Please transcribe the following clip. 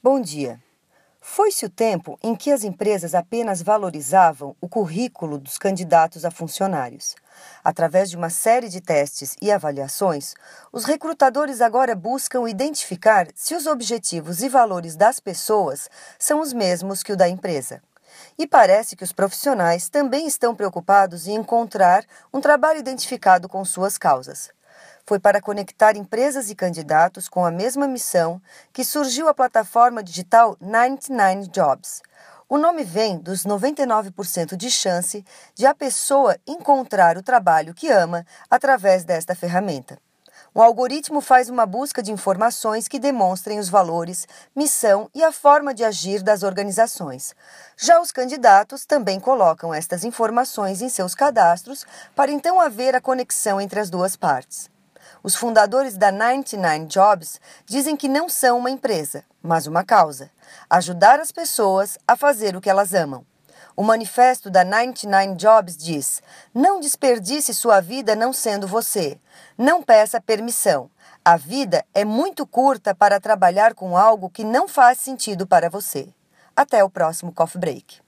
Bom dia. Foi-se o tempo em que as empresas apenas valorizavam o currículo dos candidatos a funcionários. Através de uma série de testes e avaliações, os recrutadores agora buscam identificar se os objetivos e valores das pessoas são os mesmos que o da empresa. E parece que os profissionais também estão preocupados em encontrar um trabalho identificado com suas causas. Foi para conectar empresas e candidatos com a mesma missão que surgiu a plataforma digital 99 Jobs. O nome vem dos 99% de chance de a pessoa encontrar o trabalho que ama através desta ferramenta. O algoritmo faz uma busca de informações que demonstrem os valores, missão e a forma de agir das organizações. Já os candidatos também colocam estas informações em seus cadastros para então haver a conexão entre as duas partes. Os fundadores da 99 Jobs dizem que não são uma empresa, mas uma causa: ajudar as pessoas a fazer o que elas amam. O manifesto da 99 Jobs diz: não desperdice sua vida não sendo você. Não peça permissão. A vida é muito curta para trabalhar com algo que não faz sentido para você. Até o próximo Coffee Break.